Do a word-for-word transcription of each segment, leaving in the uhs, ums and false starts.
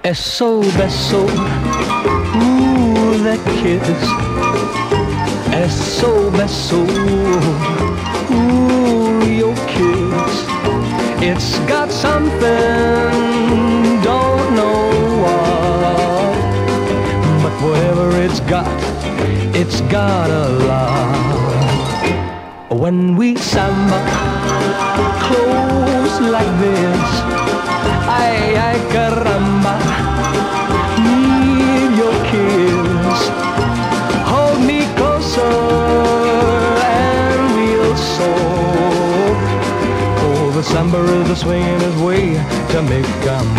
Eso, beso, ooh, that kiss. Eso, beso, ooh, your kiss. It's got something, don't know what, but whatever it's got, it's got a lot. When we samba close like this, ay, ay, caramba, need your kiss. Hold me closer and we'll soar. Oh, the samba is swinging his way to make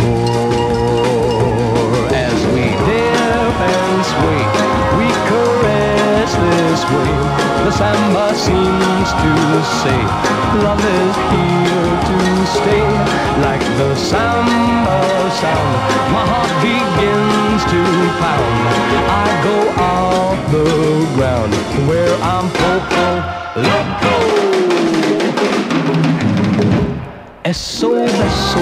amor. As we dip and sway, we caress this way. The samba seems to say, love is here to stay. Like the samba sound, my heart begins to pound. I go off the ground where I'm poco loco. Eso, eso.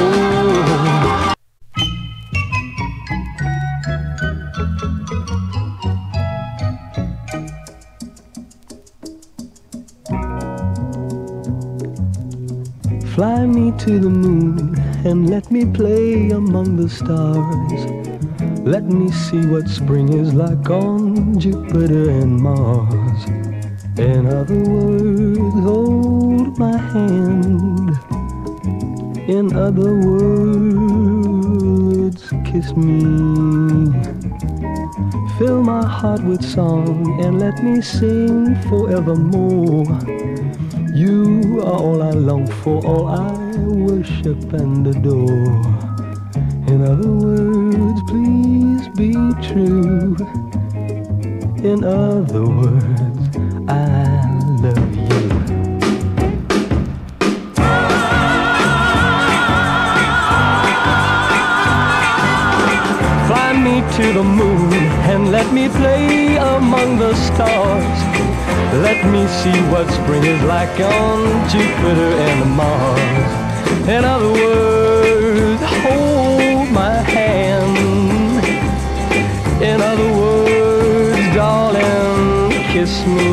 Fly me to the moon and let me play among the stars. Let me see what spring is like on Jupiter and Mars. In other words, hold my hand. In other words, kiss me. Fill my heart with song and let me sing forevermore. You are all I long for, all I worship and adore. In other words, please be true. In other words, I love you. Fly me to the moon and let me play among the stars. Let me see what spring is like on Jupiter and Mars. In other words, hold my hand. In other words, darling, kiss me.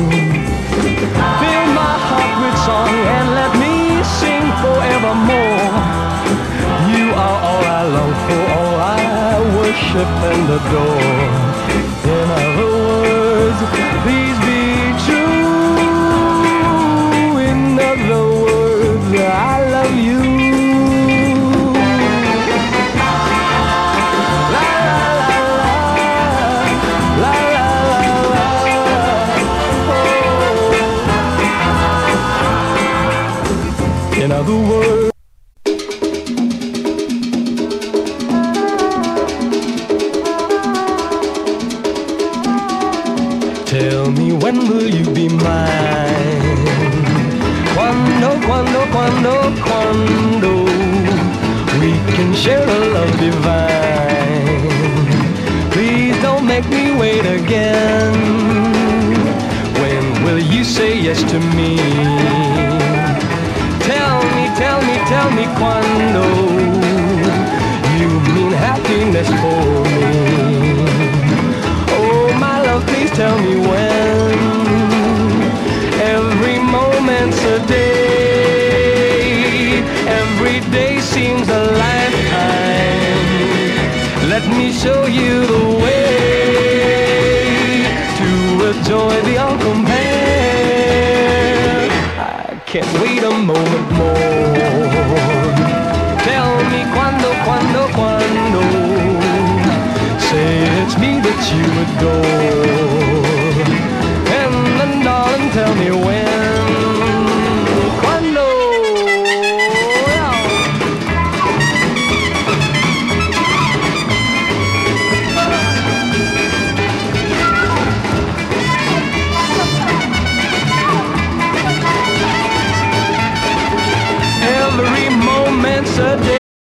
Fill my heart with song and let me sing forevermore. You are all I long for, all I worship and adore. In other words, please be true. In other words, I love you. La la la la, la la la la. Oh. In other words. Tell me, when will you be mine? Quando, quando, quando, quando we can share a love divine. Please don't make me wait again. When will you say yes to me? Tell me, tell me, tell me quando you mean happiness for me. Please tell me when. Every moment's a day. Every day seems a lifetime. Let me show you the way to enjoy the uncompared. I can't wait a moment more. Tell me quando, quando, quando. Say it's me that you adore.